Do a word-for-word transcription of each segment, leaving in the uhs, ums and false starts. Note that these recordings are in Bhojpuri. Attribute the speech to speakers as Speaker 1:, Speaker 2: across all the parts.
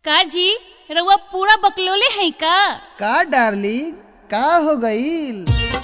Speaker 1: का जी रउआ पूरा बकलोले है का?
Speaker 2: का डार्लिंग का हो गईल?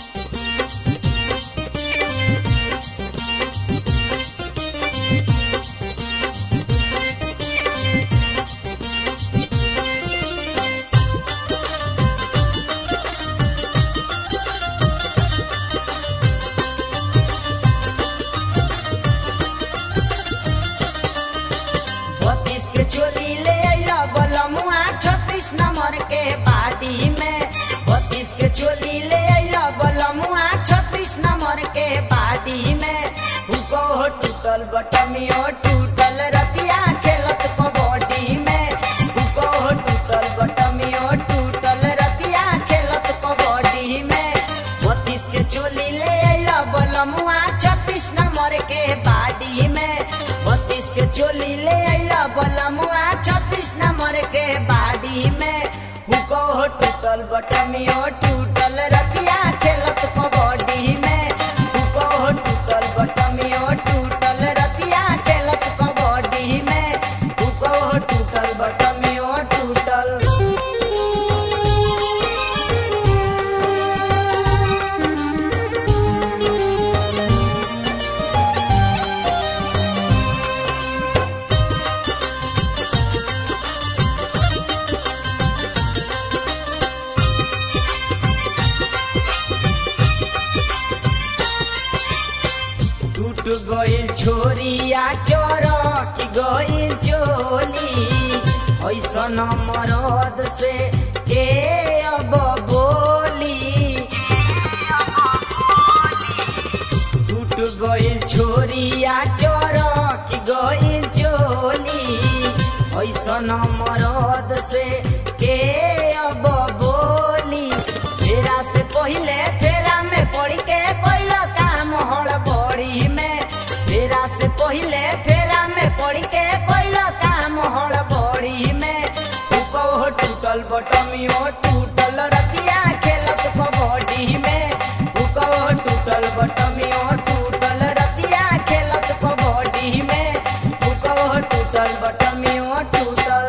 Speaker 3: चोली ले आइला बलमुआ छत्तीस नंबर के बाड़ी में। बत्तीस के चोली ले आइला बलमुआ छत्तीस नंबर के बाड़ी में। हुको हो टूटल बटमियो टूटल रतिया खेलत कबड्डी में। हुको हो टूटल बटमियो टूटल रतिया खेलत कबड्डी में। बत्तीस के चोली ले आइला बलमुआ छत्तीस नंबर के बाड़ी में। बत्तीस के चोली ले आइला बलमुआ छत्तीस नंबर के बाड़ी में। हुको हो टूटल बटमियो टूटल रतिया खेलत कबड्डी में। हुको हो टूटल बटमियो टूटल रतिया खेलत कबड्डी में। हुको हो टूटल बटमियो टूटल। गइल छोरिया चोरक गइल चोली। ऐसन मरद से के अब बोली। टूट गइल छोरिया चोरक गइल चोली। ऐसन मरद से के अब बोली। फेरा से पहिले फेरा में पड़ के कोई काम हड़बड़ी में। फेरा से पहिले फेरा में पड़ के कोई काम हड़बड़ी में। हुको हो टूटल बटमियो टूटल रतिया खेलत कबड्डी में। हुको हो टूटल बटमियो टूटल रतिया खेलत कबड्डी में। हुको हो टूटल बटमियो टूटल।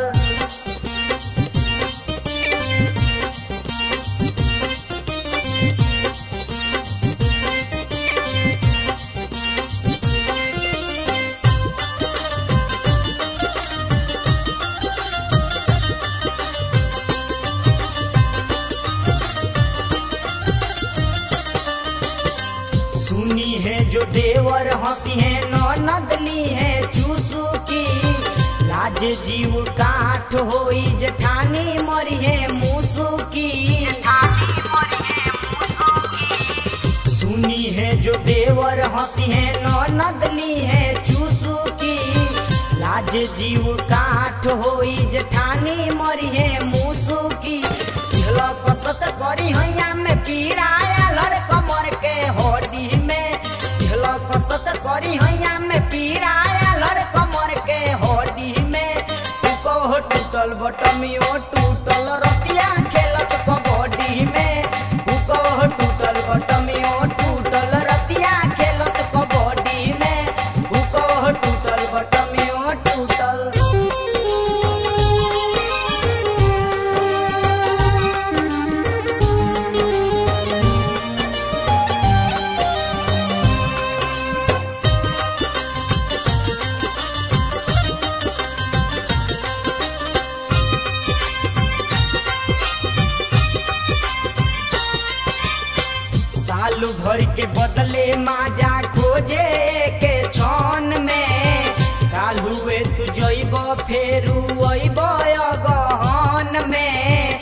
Speaker 3: सुनी है जो देवर हंसी है ननदली है चूसू की। लाज जीव काठ होई जेठानी मरी है मूसू की। सुनी है जो देवर हंसी है ननदली है चूसू की। लाज जीव काठ होई जेठानी मरी है मूसू की। कसत करी हैया में पीड़ाया लर कमर के होड़ी में। कसत करी हैया में पीड़ाया लर कमर के होड़ी में। हुको हो टूटल बटमियो टूटल रतिया खेलत कबड्डी में। हुको हो टूटल बटमियो टूटल रतिया खेलत कबड्डी में। हुको हो टूटल बटमियो टूटल। सालू भर के बदले माजा खोजे के छन में। काल हुए तू जइब फेरू अइब गहन में।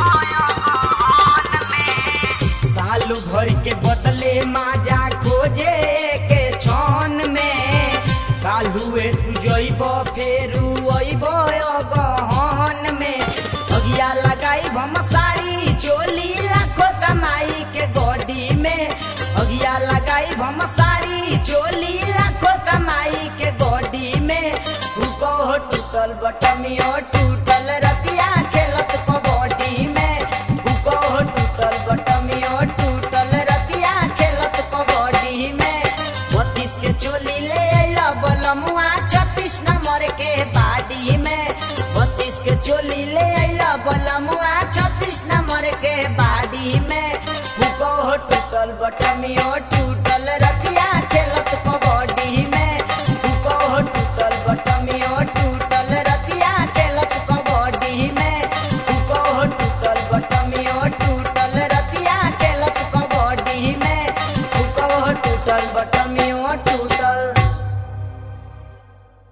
Speaker 3: सालू भर के बदले माजा खोजे के छन में। काल हुए तू जइब फेरू अइब गहन में। अगिया लगाई हम साड़ी चोली लाखों कमाई के गोडी में। अगिया लगाई हम साड़ी चोली लाखों कमाई के गोडी में। हुको हो टूटल बटमियो टूटल रतिया खेलत कबड्डी में। हुको हो टूटल बटमियो टूटल रतिया खेलत कबड्डी में। बत्तीस के चोली ले आइला बलमुआ छत्तीस नंबर के बाड़ी में। बत्तीस के चोली ले अइला बलमुआ छत्तीस नंबर के बाड़ी में फुको हो टूटल बटमियो टूटल रतिया खेलत कबड्डी में फुको हो टूटल बटमियो टूटल रतिया खेलत कबड्डी में फुको हो टूटल बटमियो टूटल रतिया खेलत कबड्डी में फुको हो टूटल बट